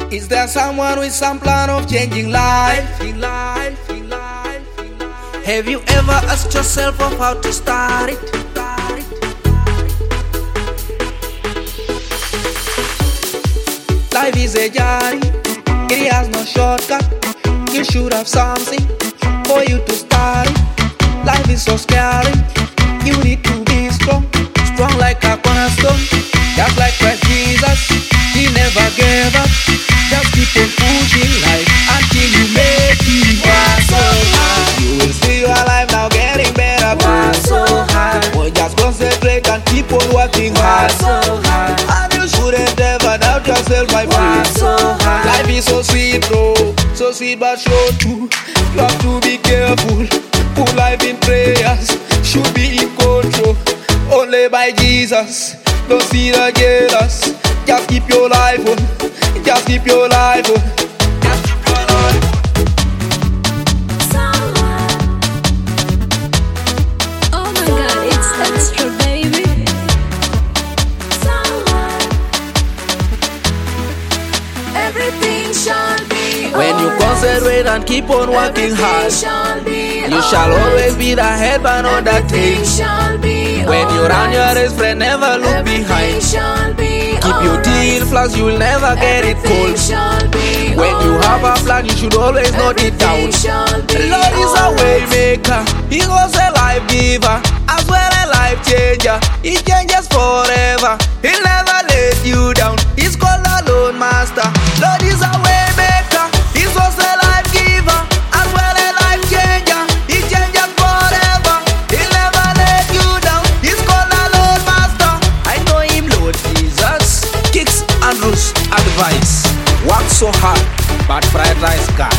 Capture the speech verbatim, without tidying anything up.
Is there someone with some plan of changing life? Have you ever asked yourself of how to start it? Life is a journey, it has no shortcut. You should have something for you to start it. Life is so scary, you need to be strong. Strong like a cornerstone, just like Christ Jesus. He never gave up, just keep on pushing life until you make it. Work so hard, you will see your life now getting better. Work so hard, well, just concentrate and keep on working hard. Work so hard, and you shouldn't ever doubt yourself, my friend. Work so hard, life is so sweet, bro, so sweet but short too. You have to be careful, put life in prayers, should be in control. Only by Jesus, don't see the jealous. Just keep your life on, just keep your life on, just keep your life on. Oh my God, it's extra, baby. Everything shall be. When you concentrate and keep on working hard, you shall always be the head but not the tail. When you run your race, friend, never look behind. Keep your teeth flags, you'll never get it cold. When you have a plan, you should always note it down. The Lord is a way maker, He was a life giver, as well a life changer. He changes forever, He'll never let you down. He's called the Lord Master. Lord is a way maker, He was a life giver, as well a life changer. He changes forever, He'll never let you down. He's called the Lord Master. I know Him, Lord Jesus. Kicks and rules advice. Work so hard, but fried rice God.